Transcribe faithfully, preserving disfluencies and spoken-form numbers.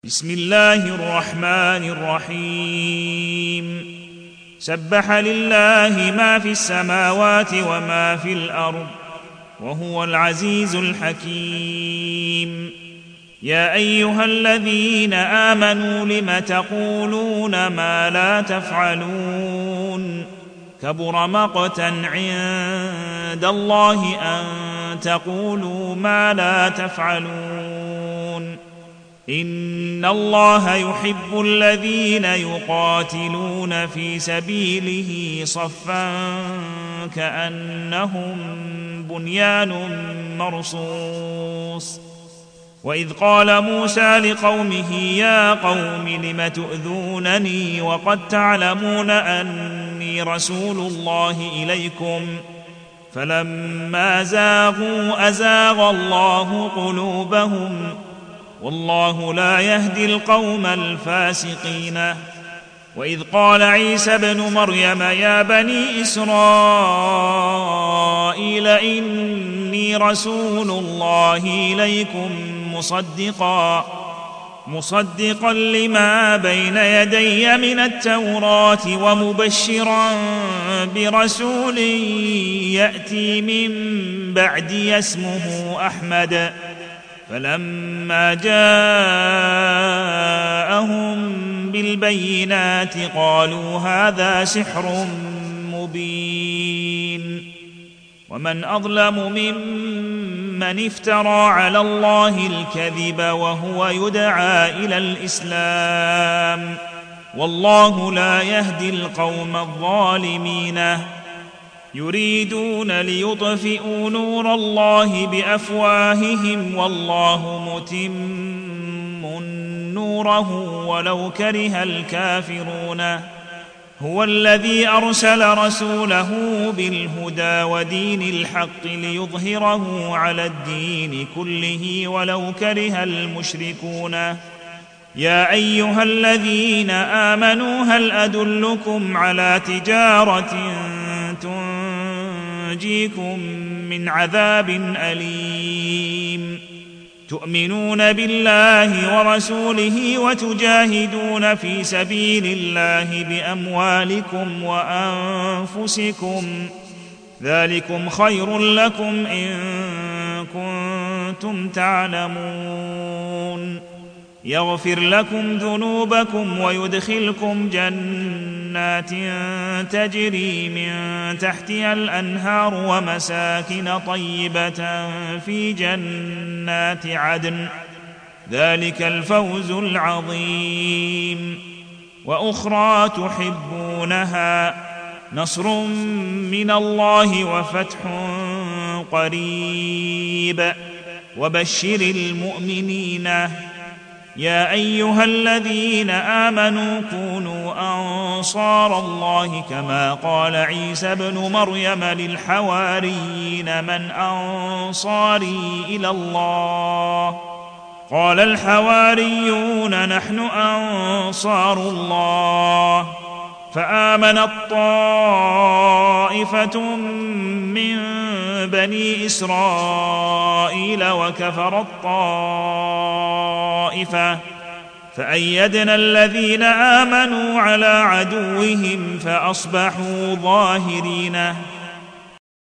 بسم الله الرحمن الرحيم سبح لله ما في السماوات وما في الأرض وهو العزيز الحكيم يا أيها الذين آمنوا لم تقولون ما لا تفعلون كبر مقتا عند الله أن تقولوا ما لا تفعلون إن الله يحب الذين يقاتلون في سبيله صفا كأنهم بنيان مرصوص وإذ قال موسى لقومه يا قوم لم تؤذونني وقد تعلمون أني رسول الله إليكم فلما زاغوا أزاغ الله قلوبهم والله لا يهدي القوم الفاسقين وإذ قال عيسى ابن مريم يا بني إسرائيل إني رسول الله إليكم مصدقا مصدقا لما بين يدي من التوراة ومبشرا برسول يأتي من بعدي اسمه أحمد فلما جاءهم بالبينات قالوا هذا سحر مبين ومن أظلم ممن افترى على الله الكذب وهو يدعى إلى الإسلام والله لا يهدي القوم الظالمين يريدون ليطفئوا نور الله بأفواههم والله متم نوره ولو كره الكافرون هو الذي أرسل رسوله بالهدى ودين الحق ليظهره على الدين كله ولو كره المشركون يا أيها الذين آمنوا هل أدلكم على تجارة تنجيكم من عذاب أليم تؤمنون بالله ورسوله وتجاهدون في سبيل الله بأموالكم وأنفسكم ذلكم خير لكم إن كنتم تعلمون يغفر لكم ذنوبكم ويدخلكم جنات تجري من تحتها الأنهار ومساكن طيبة في جنات عدن ذلك الفوز العظيم وأخرى تحبونها نصر من الله وفتح قريب وبشر المؤمنين يا أيها الذين آمنوا كونوا أنصار الله كما قال عيسى ابن مريم للحواريين من أنصاري إلى الله قال الحواريون نحن أنصار الله فآمنت طائفة من بني إسرائيل وكفرت طائفة فأيدنا الذين آمنوا على عدوهم فأصبحوا ظاهرين